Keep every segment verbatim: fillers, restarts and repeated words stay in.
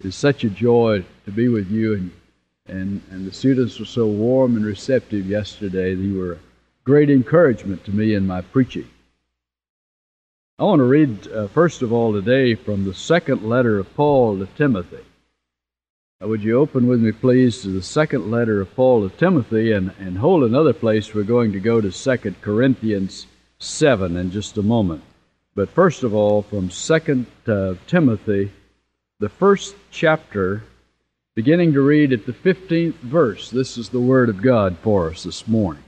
It's such a joy to be with you, and, and, and the students were so warm and receptive yesterday. They were a great encouragement to me in my preaching. I want to read, uh, first of all, today from the second letter of Paul to Timothy. Uh, would you open with me, please, to the second letter of Paul to Timothy, and, and hold another place. We're going to go to Second Corinthians seven in just a moment. But first of all, from Second uh, Timothy, the first chapter, beginning to read at the fifteenth verse. This is the Word of God for us this morning.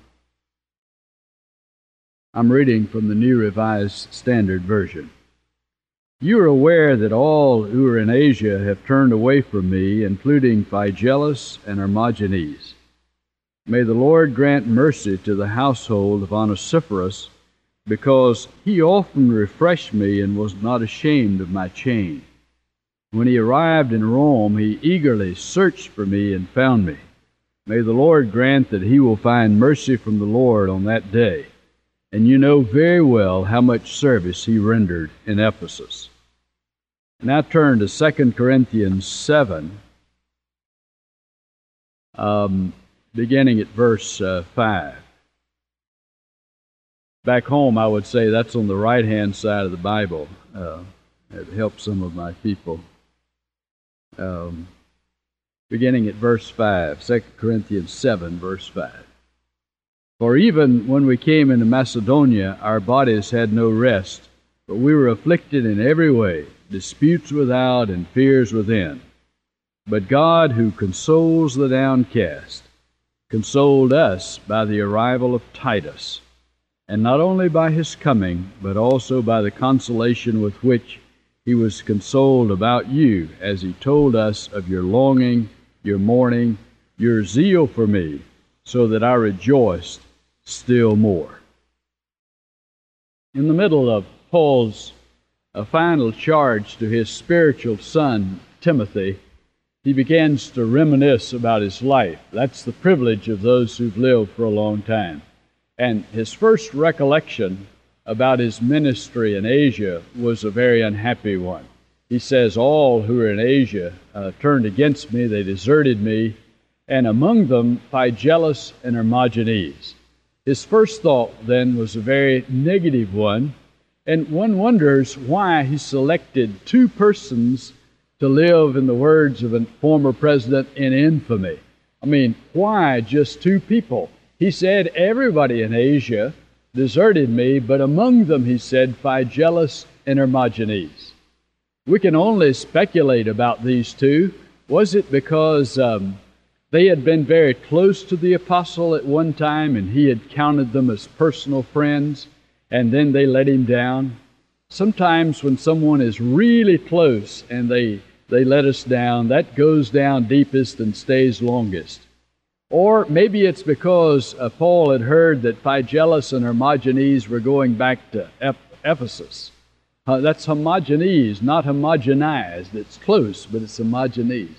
I'm reading from the New Revised Standard Version. You are aware that all who are in Asia have turned away from me, including Phygelus and Hermogenes. May the Lord grant mercy to the household of Onesiphorus, because he often refreshed me and was not ashamed of my chain. When he arrived in Rome, he eagerly searched for me and found me. May the Lord grant that he will find mercy from the Lord on that day. And you know very well how much service he rendered in Ephesus. Now turn to Second Corinthians seven, um, beginning at verse uh, five. Back home, I would say that's on the right-hand side of the Bible. Uh, it helps some of my people. Um, beginning at verse five, Second Corinthians seven, verse five. For even when we came into Macedonia, our bodies had no rest, but we were afflicted in every way, disputes without and fears within. But God, who consoles the downcast, consoled us by the arrival of Titus, and not only by his coming, but also by the consolation with which he was consoled about you, as he told us of your longing, your mourning, your zeal for me, so that I rejoiced still more. In the middle of Paul's a final charge to his spiritual son, Timothy, he begins to reminisce about his life. That's the privilege of those who've lived for a long time. And his first recollection about his ministry in Asia was a very unhappy one. He says, all who are in Asia uh, turned against me, they deserted me, and among them Phygelus and Hermogenes. His first thought then was a very negative one, and one wonders why he selected two persons to live, in the words of a former president, in infamy. I mean, why just two people? He said, everybody in Asia deserted me, but among them, he said, Phygelus and Hermogenes. We can only speculate about these two. Was it because um, they had been very close to the apostle at one time, and he had counted them as personal friends, and then they let him down? Sometimes when someone is really close and they, they let us down, that goes down deepest and stays longest. Or maybe it's because uh, Paul had heard that Phygelus and Hermogenes were going back to Eph- Ephesus. Uh, that's Hermogenes, not homogenized. It's close, but it's Hermogenes.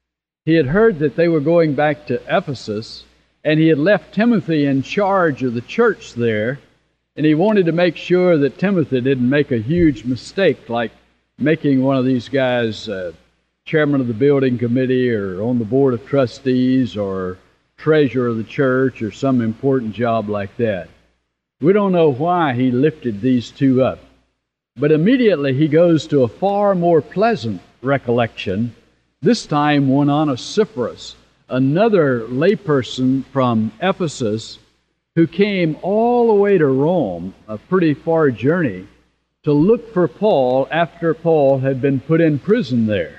He had heard that they were going back to Ephesus, and he had left Timothy in charge of the church there, and he wanted to make sure that Timothy didn't make a huge mistake, like making one of these guys uh, chairman of the building committee or on the board of trustees or treasurer of the church or some important job like that. We don't know why he lifted these two up. But immediately he goes to a far more pleasant recollection, this time one Onesiphorus, another layperson from Ephesus who came all the way to Rome, a pretty far journey, to look for Paul after Paul had been put in prison there.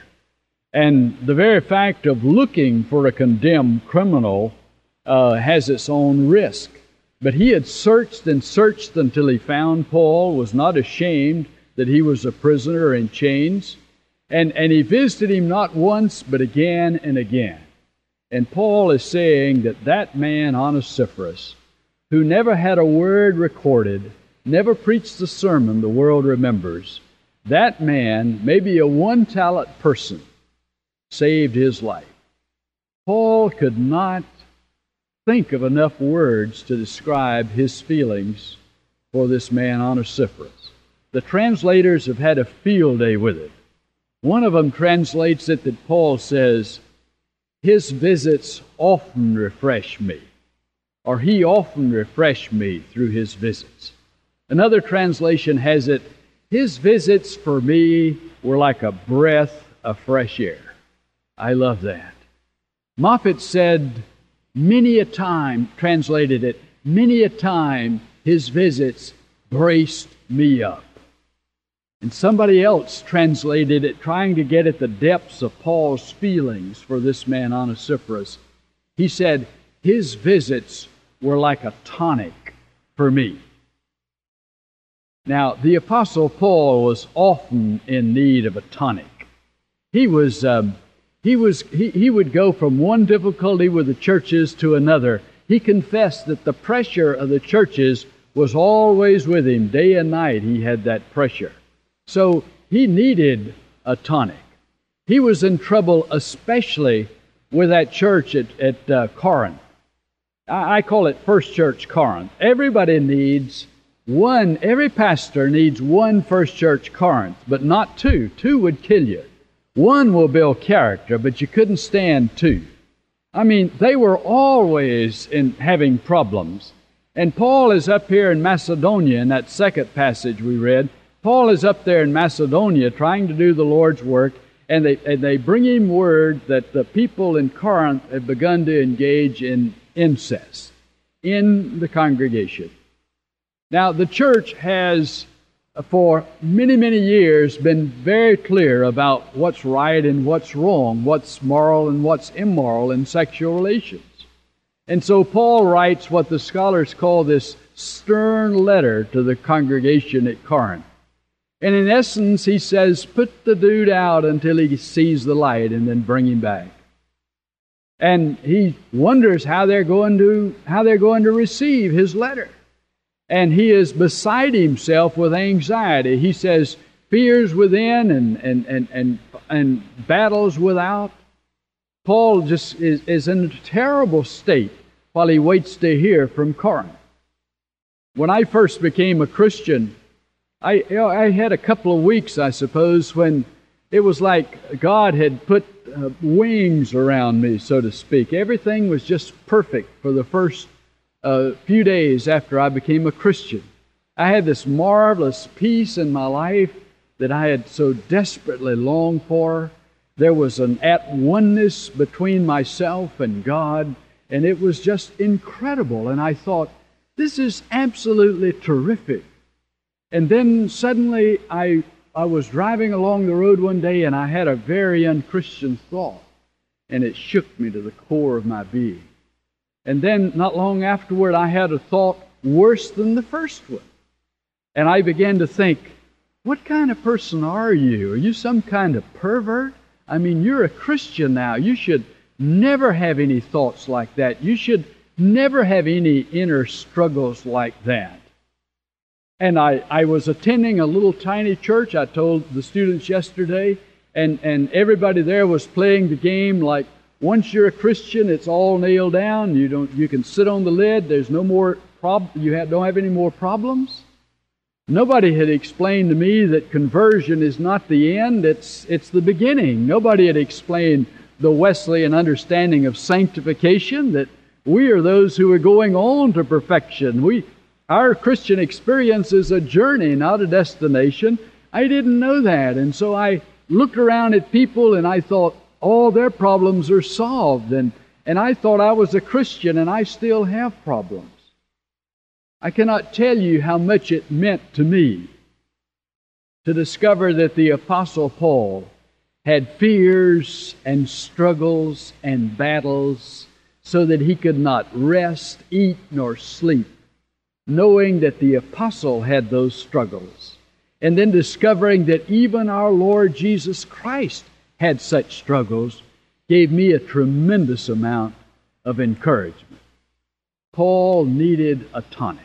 And the very fact of looking for a condemned criminal uh, has its own risk. But he had searched and searched until he found Paul, was not ashamed that he was a prisoner in chains, and, and he visited him not once, but again and again. And Paul is saying that that man, Onesiphorus, who never had a word recorded, never preached a sermon the world remembers, that man, maybe a one-talent person, saved his life. Paul could not think of enough words to describe his feelings for this man Onesiphorus. The translators have had a field day with it. One of them translates it that Paul says, his visits often refresh me, or he often refreshed me through his visits. Another translation has it, his visits for me were like a breath of fresh air. I love that. Moffat said, many a time, translated it, many a time his visits braced me up. And somebody else translated it, trying to get at the depths of Paul's feelings for this man Onesiphorus. He said, his visits were like a tonic for me. Now, the Apostle Paul was often in need of a tonic. He was, um, he was, he, he would go from one difficulty with the churches to another. He confessed that the pressure of the churches was always with him. Day and night he had that pressure. So he needed a tonic. He was in trouble, especially with that church at, at uh, Corinth. I, I call it First Church Corinth. Everybody needs one, every pastor needs one First Church Corinth, but not two. Two would kill you. One will build character, but you couldn't stand two. I mean, they were always in having problems. And Paul is up here in Macedonia in that second passage we read. Paul is up there in Macedonia trying to do the Lord's work, and they, and they bring him word that the people in Corinth have begun to engage in incest in the congregation. Now, the church has, for many, many years, been very clear about what's right and what's wrong, what's moral and what's immoral in sexual relations. And so Paul writes what the scholars call this stern letter to the congregation at Corinth. And in essence, he says, put the dude out until he sees the light and then bring him back. And he wonders how they're going to, how they're going to receive his letter. And he is beside himself with anxiety. He says, fears within and, and, and, and, and battles without. Paul just is, is in a terrible state while he waits to hear from Corinth. When I first became a Christian, I, you know, I had a couple of weeks, I suppose, when it was like God had put uh, wings around me, so to speak. Everything was just perfect for the first uh, few days after I became a Christian. I had this marvelous peace in my life that I had so desperately longed for. There was an at-oneness between myself and God, and it was just incredible. And I thought, this is absolutely terrific. And then suddenly I, I was driving along the road one day and I had a very unchristian thought. And it shook me to the core of my being. And then not long afterward I had a thought worse than the first one. And I began to think, what kind of person are you? Are you some kind of pervert? I mean, you're a Christian now. You should never have any thoughts like that. You should never have any inner struggles like that. And I, I was attending a little tiny church, I told the students yesterday, and, and everybody there was playing the game like, once you're a Christian, it's all nailed down. You don't, you can sit on the lid. There's no more prob- you have, don't have any more problems. Nobody had explained to me that conversion is not the end, it's, it's the beginning. Nobody had explained the Wesleyan understanding of sanctification, that we are those who are going on to perfection. We Our Christian experience is a journey, not a destination. I didn't know that. And so I looked around at people and I thought, all their problems are solved. And, and I thought I was a Christian and I still have problems. I cannot tell you how much it meant to me to discover that the Apostle Paul had fears and struggles and battles so that he could not rest, eat, nor sleep, knowing that the apostle had those struggles, and then discovering that even our Lord Jesus Christ had such struggles, gave me a tremendous amount of encouragement. Paul needed a tonic.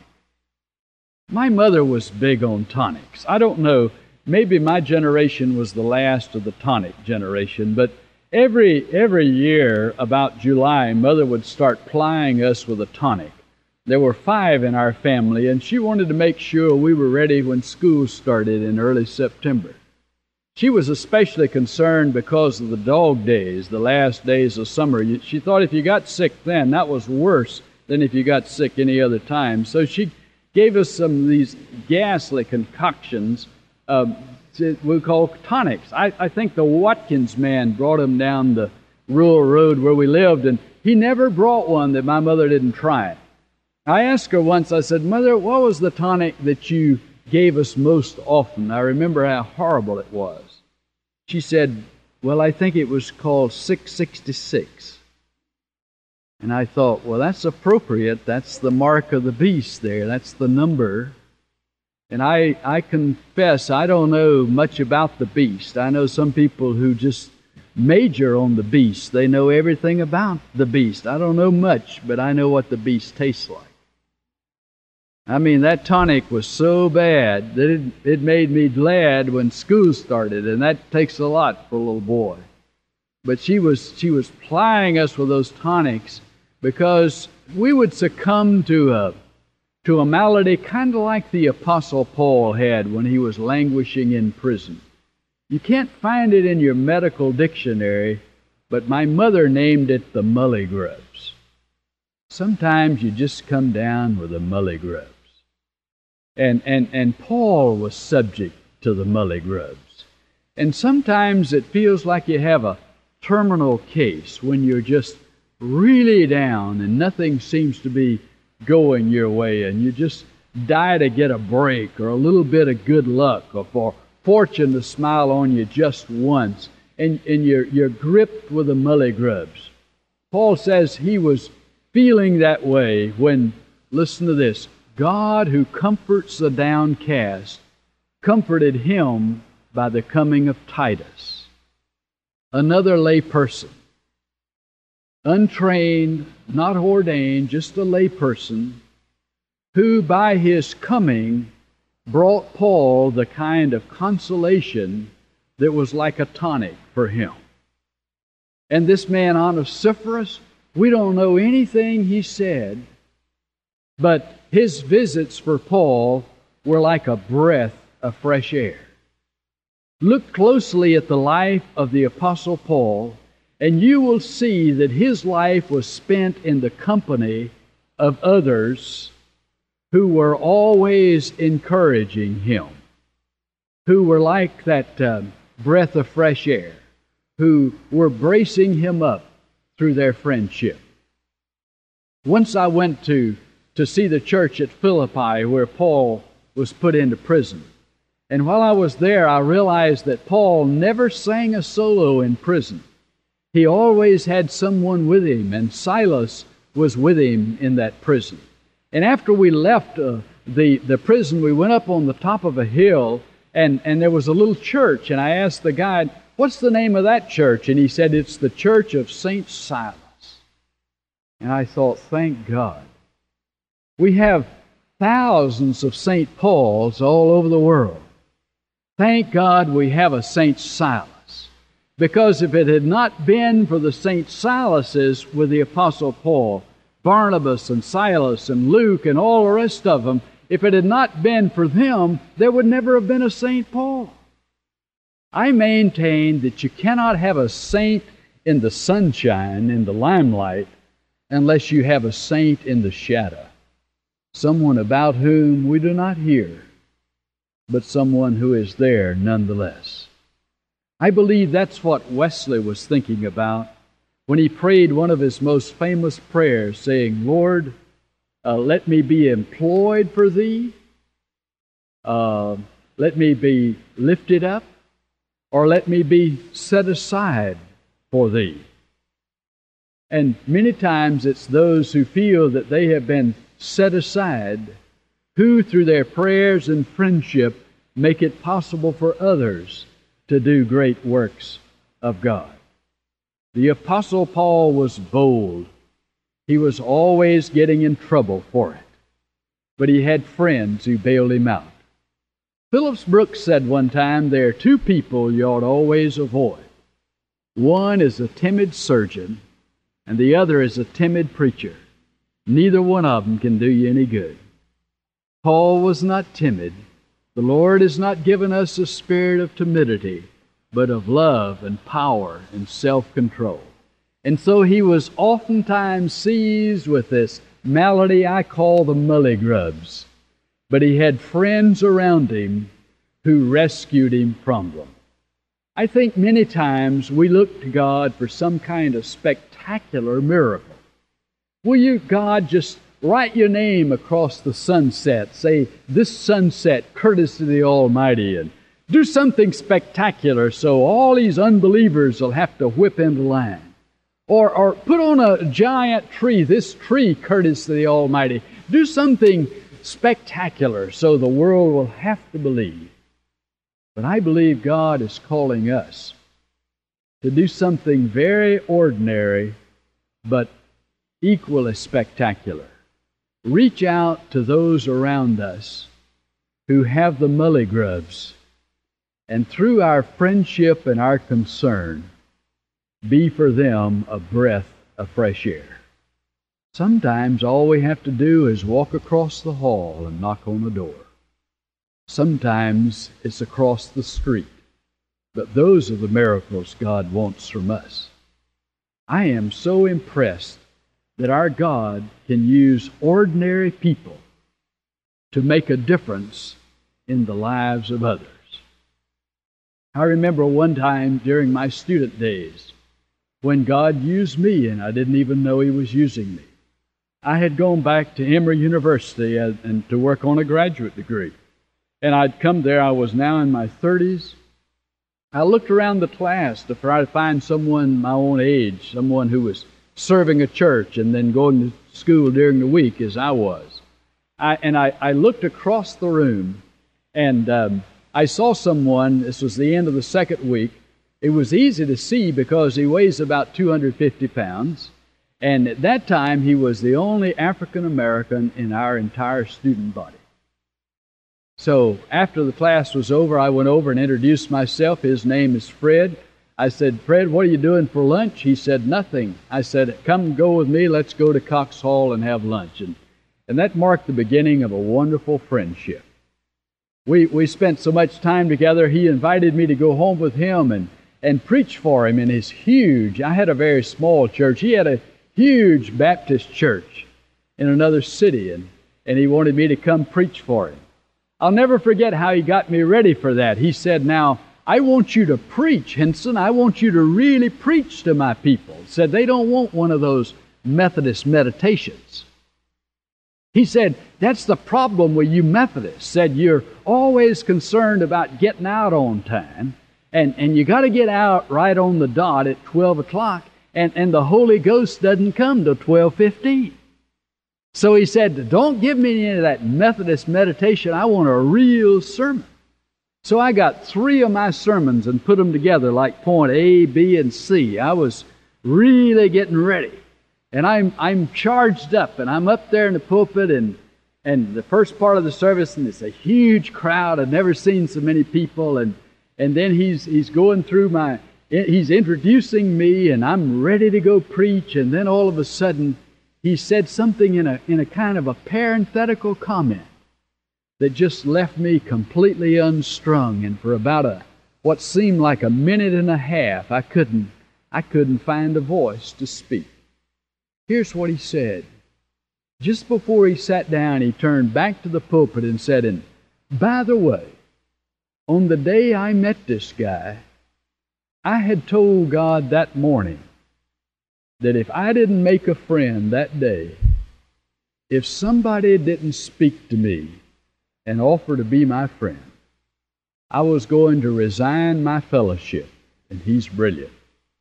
My mother was big on tonics. I don't know, maybe my generation was the last of the tonic generation, but every, every year about July, Mother would start plying us with a tonic. There were five in our family, and she wanted to make sure we were ready when school started in early September. She was especially concerned because of the dog days, the last days of summer. She thought if you got sick then, that was worse than if you got sick any other time. So she gave us some of these ghastly concoctions um, we call tonics. I, I think the Watkins man brought them down the rural road where we lived, and he never brought one that my mother didn't try. I asked her once, I said, "Mother, what was the tonic that you gave us most often? I remember how horrible it was." She said, "Well, I think it was called six sixty-six. And I thought, well, that's appropriate. That's the mark of the beast there. That's the number. And I, I confess, I don't know much about the beast. I know some people who just major on the beast. They know everything about the beast. I don't know much, but I know what the beast tastes like. I mean, that tonic was so bad that it, it made me glad when school started, and that takes a lot for a little boy. But she was she was plying us with those tonics because we would succumb to a to a malady kind of like the Apostle Paul had when he was languishing in prison. You can't find it in your medical dictionary, but my mother named it the mullygrubs. Sometimes you just come down with the mullygrubs. And, and, and Paul was subject to the mullygrubs. And sometimes it feels like you have a terminal case when you're just really down and nothing seems to be going your way, and you just die to get a break or a little bit of good luck or for fortune to smile on you just once, and, and you're, you're gripped with the mullygrubs. Paul says he was feeling that way when, listen to this, God, who comforts the downcast, comforted him by the coming of Titus, another lay person, untrained, not ordained, just a lay person, who by his coming brought Paul the kind of consolation that was like a tonic for him. And this man, Onesiphorus, we don't know anything he said, but his visits for Paul were like a breath of fresh air. Look closely at the life of the Apostle Paul, and you will see that his life was spent in the company of others who were always encouraging him, who were like that uh, breath of fresh air, who were bracing him up through their friendship. Once I went to to see the church at Philippi where Paul was put into prison. And while I was there, I realized that Paul never sang a solo in prison. He always had someone with him, and Silas was with him in that prison. And after we left uh, the, the prison, we went up on the top of a hill, and, and there was a little church, and I asked the guide, "What's the name of that church?" And he said, "It's the Church of Saint Silas." And I thought, thank God. We have thousands of Saint Pauls all over the world. Thank God we have a Saint Silas. Because if it had not been for the Saint Silases with the Apostle Paul, Barnabas and Silas and Luke and all the rest of them, if it had not been for them, there would never have been a Saint Paul. I maintain that you cannot have a saint in the sunshine, in the limelight, unless you have a saint in the shadow. Someone about whom we do not hear, but someone who is there nonetheless. I believe that's what Wesley was thinking about when he prayed one of his most famous prayers, saying, "Lord, uh, let me be employed for Thee, uh, let me be lifted up, or let me be set aside for Thee." And many times it's those who feel that they have been set aside who, through their prayers and friendship, make it possible for others to do great works of God. The Apostle Paul was bold. He was always getting in trouble for it. But he had friends who bailed him out. Phillips Brooks said one time, there are two people you ought always avoid. One is a timid surgeon, and the other is a timid preacher. Neither one of them can do you any good. Paul was not timid. The Lord has not given us a spirit of timidity, but of love and power and self-control. And so he was oftentimes seized with this malady I call the mullygrubs. But he had friends around him who rescued him from them. I think many times we look to God for some kind of spectacular miracle. Will you, God, just write your name across the sunset, say, this sunset, courtesy of the Almighty, and do something spectacular so all these unbelievers will have to whip into line. Or, or put on a giant tree, this tree, courtesy of the Almighty. Do something spectacular so the world will have to believe. But I believe God is calling us to do something very ordinary but equally spectacular. Reach out to those around us who have the mullygrubs, and through our friendship and our concern, be for them a breath of fresh air. Sometimes all we have to do is walk across the hall and knock on the door. Sometimes it's across the street. But those are the miracles God wants from us. I am so impressed that our God can use ordinary people to make a difference in the lives of others. I remember one time during my student days when God used me and I didn't even know He was using me. I had gone back to Emory University and, and to work on a graduate degree. And I'd come there, I was now in my thirties. I looked around the class to try to find someone my own age, someone who was serving a church and then going to school during the week as I was. I, and I, I looked across the room, and um, I saw someone. This was the end of the second week. It was easy to see because he weighs about two hundred fifty pounds. And at that time, he was the only African American in our entire student body. So after the class was over, I went over and introduced myself. His name is Fred. I said, Fred, what are you doing for lunch? He said, nothing. I said, come go with me. Let's go to Cox Hall and have lunch. And, and that marked the beginning of a wonderful friendship. We, we spent so much time together, he invited me to go home with him and, and preach for him in his huge, I had a very small church. He had a huge Baptist church in another city, and, and he wanted me to come preach for him. I'll never forget how he got me ready for that. He said, now, I want you to preach, Henson. I want you to really preach to my people. He said, they don't want one of those Methodist meditations. He said, that's the problem with you Methodists. Said, you're always concerned about getting out on time, and, and you got to get out right on the dot at twelve o'clock, and, and the Holy Ghost doesn't come till twelve fifteen. So he said, don't give me any of that Methodist meditation. I want a real sermon. So I got three of my sermons and put them together like point A, B, and C. I was really getting ready. And I'm I'm charged up, and I'm up there in the pulpit, and, and the first part of the service, and it's a huge crowd. I've never seen so many people. And, and then he's, he's going through my, he's introducing me, and I'm ready to go preach. And then all of a sudden, he said something in a in a kind of a parenthetical comment that just left me completely unstrung, and for about a what seemed like a minute and a half, I couldn't I couldn't find a voice to speak. Here's what he said. Just before he sat down, he turned back to the pulpit and said, and by the way, on the day I met this guy, I had told God that morning that if I didn't make a friend that day, if somebody didn't speak to me and offer to be my friend, I was going to resign my fellowship. And he's brilliant.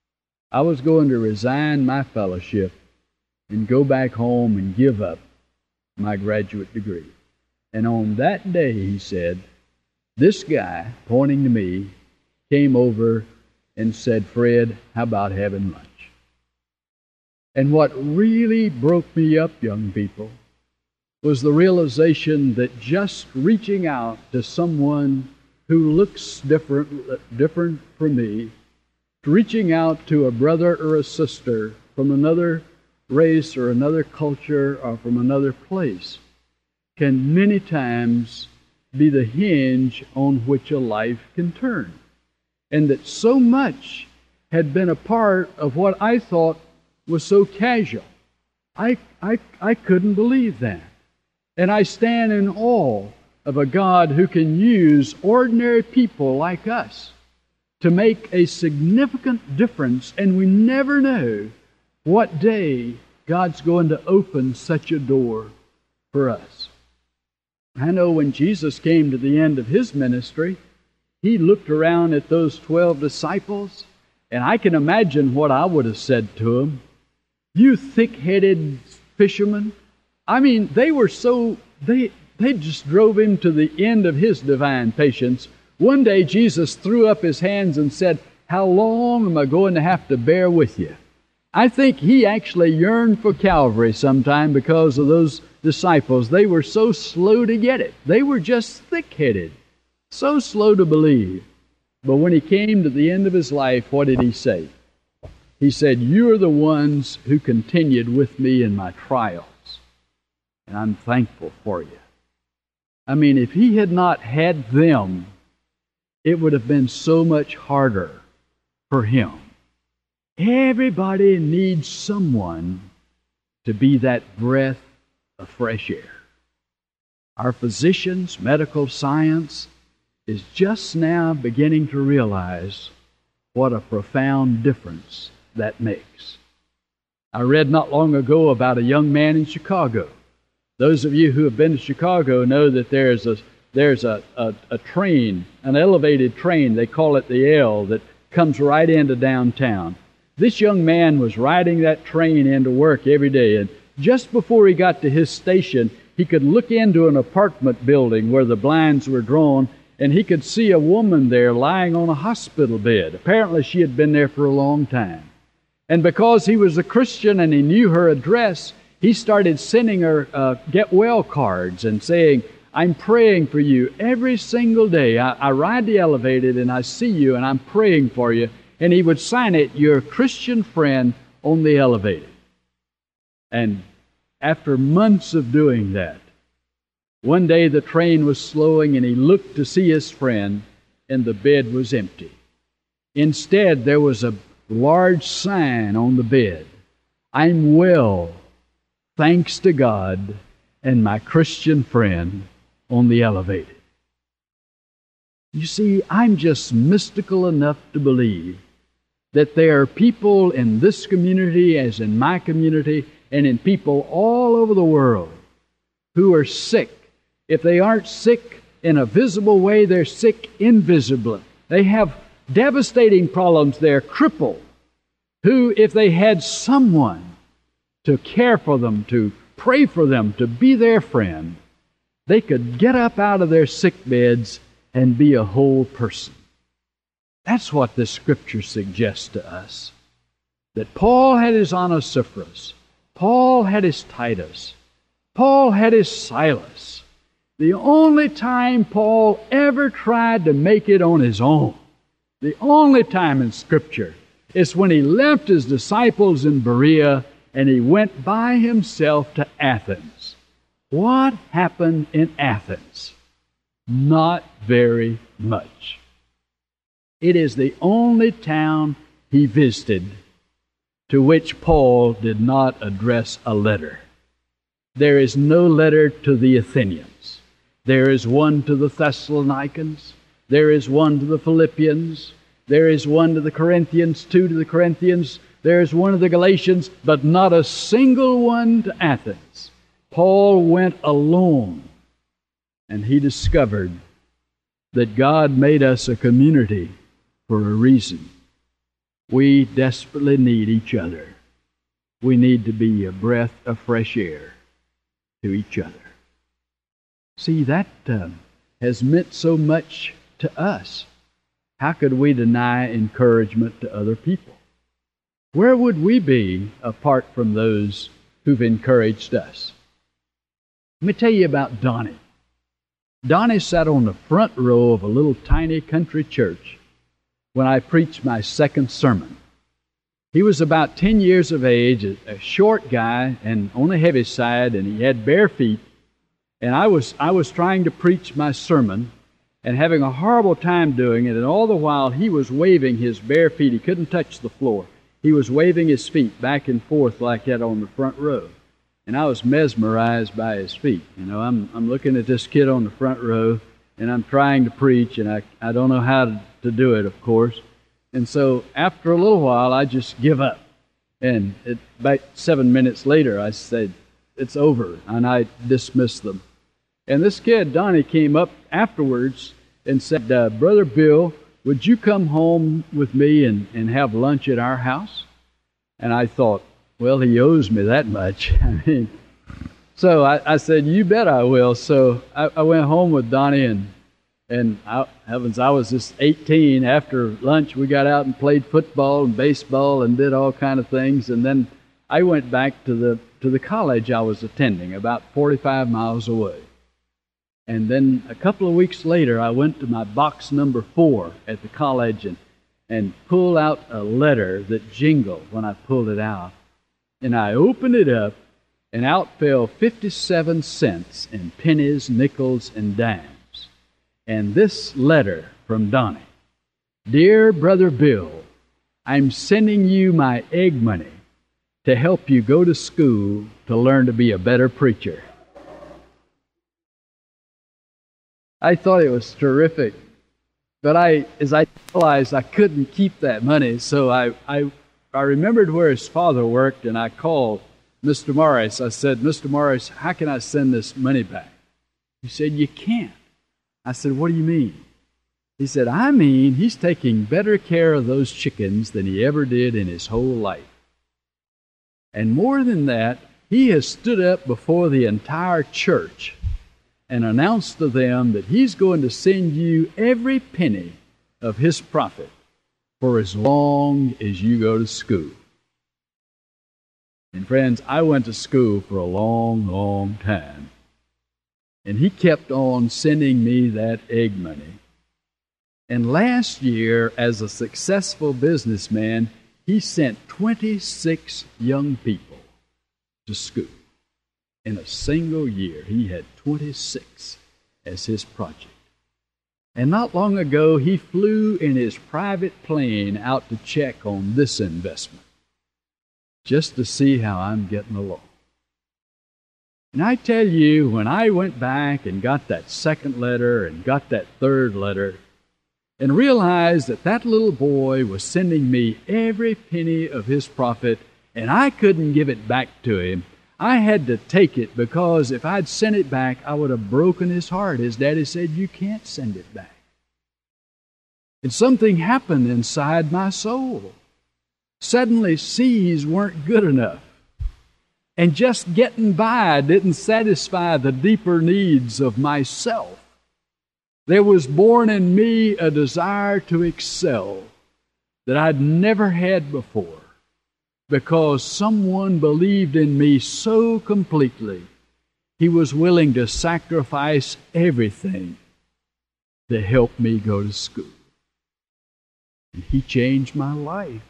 I was going to resign my fellowship and go back home and give up my graduate degree. And on that day, he said, this guy, pointing to me, came over and said, Fred, how about having lunch? And what really broke me up, young people, was the realization that just reaching out to someone who looks different, different from me, reaching out to a brother or a sister from another race or another culture or from another place, can many times be the hinge on which a life can turn. and that so much had been a part of what I thought was so casual. I, I, I couldn't believe that. And I stand in awe of a God who can use ordinary people like us to make a significant difference, and we never know what day God's going to open such a door for us. I know when Jesus came to the end of His ministry, He looked around at those twelve disciples, and I can imagine what I would have said to them. You thick-headed fishermen. I mean, they were so, they, they just drove Him to the end of His divine patience. One day Jesus threw up His hands and said, how long am I going to have to bear with you? I think He actually yearned for Calvary sometime because of those disciples. They were so slow to get it. They were just thick-headed, so slow to believe. But when He came to the end of His life, what did He say? He said, you are the ones who continued with me in my trials, and I'm thankful for you. I mean, if He had not had them, it would have been so much harder for Him. Everybody needs someone to be that breath of fresh air. Our physicians, medical science, is just now beginning to realize what a profound difference that makes. I read not long ago about a young man in Chicago. Those of you who have been to Chicago know that there's a there's a, a, a train, an elevated train, they call it the L, that comes right into downtown. This young man was riding that train into work every day, and just before he got to his station, he could look into an apartment building where the blinds were drawn, and he could see a woman there lying on a hospital bed. Apparently she had been there for a long time. And because he was a Christian and he knew her address, he started sending her uh, get well cards and saying, I'm praying for you every single day. I, I ride the elevated and I see you and I'm praying for you. And he would sign it, your Christian friend on the elevated. And after months of doing that, one day the train was slowing and he looked to see his friend and the bed was empty. Instead, there was a large sign on the bed. I'm well, thanks to God and my Christian friend on the elevated. You see, I'm just mystical enough to believe that there are people in this community, as in my community, and in people all over the world who are sick. If they aren't sick in a visible way, they're sick invisibly. They have devastating problems. They're crippled, who, if they had someone to care for them, to pray for them, to be their friend, they could get up out of their sick beds and be a whole person. That's what this Scripture suggests to us. That Paul had his Onesiphorus. Paul had his Titus. Paul had his Silas. The only time Paul ever tried to make it on his own, the only time in Scripture, is when he left his disciples in Berea and he went by himself to Athens. What happened in Athens? Not very much. It is the only town he visited to which Paul did not address a letter. There is no letter to the Athenians. There is one to the Thessalonians. There is one to the Philippians. There is one to the Corinthians, two to the Corinthians. There is one to the Galatians, but not a single one to Athens. Paul went alone, and he discovered that God made us a community for a reason. We desperately need each other. We need to be a breath of fresh air to each other. See, that uh, has meant so much to us. How could we deny encouragement to other people? Where would we be apart from those who've encouraged us? Let me tell you about Donnie. Donnie sat on the front row of a little tiny country church when I preached my second sermon. He was about ten years of age, a, a short guy and on the heavy side, and he had bare feet. And I was I was trying to preach my sermon, and having a horrible time doing it, and all the while he was waving his bare feet. He couldn't touch the floor. He was waving his feet back and forth like that on the front row. And I was mesmerized by his feet. You know, I'm I'm looking at this kid on the front row, and I'm trying to preach, and I, I don't know how to, to do it, of course. And so after a little while, I just give up. And it, about seven minutes later, I said, it's over, and I dismissed them. And this kid, Donnie, came up afterwards and said, uh, Brother Bill, would you come home with me and, and have lunch at our house? And I thought, well, he owes me that much. I mean, so I, I said, you bet I will. So I, I went home with Donnie, and and I, heavens, I was just eighteen. After lunch, we got out and played football and baseball and did all kind of things. And then I went back to the to the college I was attending, about forty-five miles away. And then a couple of weeks later, I went to my box number four at the college and, and pulled out a letter that jingled when I pulled it out. And I opened it up, and out fell fifty-seven cents in pennies, nickels, and dimes. And this letter from Donnie: Dear Brother Bill, I'm sending you my egg money to help you go to school to learn to be a better preacher. I thought it was terrific, but I, as I realized I couldn't keep that money, so I, I, I remembered where his father worked, and I called Mister Morris. I said, Mister Morris, how can I send this money back? He said, you can't. I said, what do you mean? He said, I mean he's taking better care of those chickens than he ever did in his whole life. And more than that, he has stood up before the entire church and announced to them that he's going to send you every penny of his profit for as long as you go to school. And friends, I went to school for a long, long time. And he kept on sending me that egg money. And last year, as a successful businessman, he sent twenty-six young people to school. In a single year, he had twenty-six as his project. And not long ago, he flew in his private plane out to check on this investment, just to see how I'm getting along. And I tell you, when I went back and got that second letter and got that third letter, and realized that that little boy was sending me every penny of his profit, and I couldn't give it back to him, I had to take it, because if I'd sent it back, I would have broken his heart. His daddy said, you can't send it back. And something happened inside my soul. Suddenly, C's weren't good enough. And just getting by didn't satisfy the deeper needs of myself. There was born in me a desire to excel that I'd never had before, because someone believed in me so completely, he was willing to sacrifice everything to help me go to school. And he changed my life.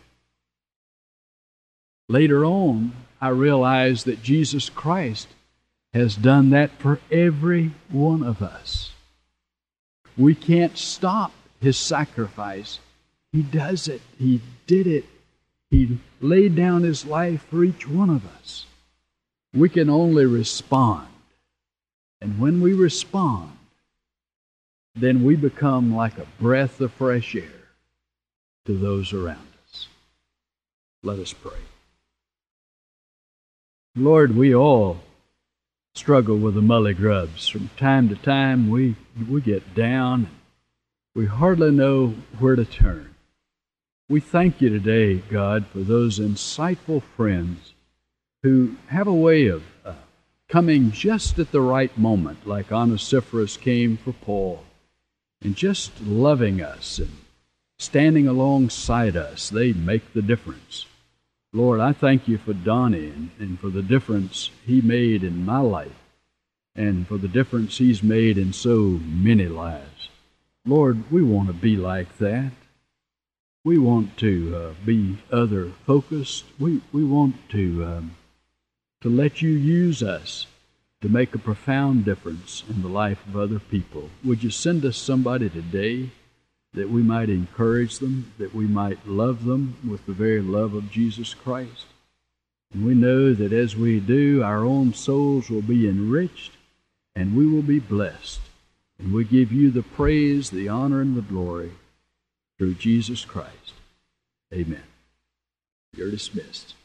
Later on, I realized that Jesus Christ has done that for every one of us. We can't stop his sacrifice. He does it. He did it. He laid down his life for each one of us. We can only respond. And when we respond, then we become like a breath of fresh air to those around us. Let us pray. Lord, we all struggle with the mully grubs. From time to time, we, we get down. We hardly know where to turn. We thank you today, God, for those insightful friends who have a way of uh, coming just at the right moment, like Onesiphorus came for Paul, and just loving us and standing alongside us. They make the difference. Lord, I thank you for Donnie and, and for the difference he made in my life and for the difference he's made in so many lives. Lord, we want to be like that. We want to uh, be other-focused. We, we want to, um, to let you use us to make a profound difference in the life of other people. Would you send us somebody today that we might encourage them, that we might love them with the very love of Jesus Christ? And we know that as we do, our own souls will be enriched and we will be blessed. And we give you the praise, the honor, and the glory through Jesus Christ. Amen. You're dismissed.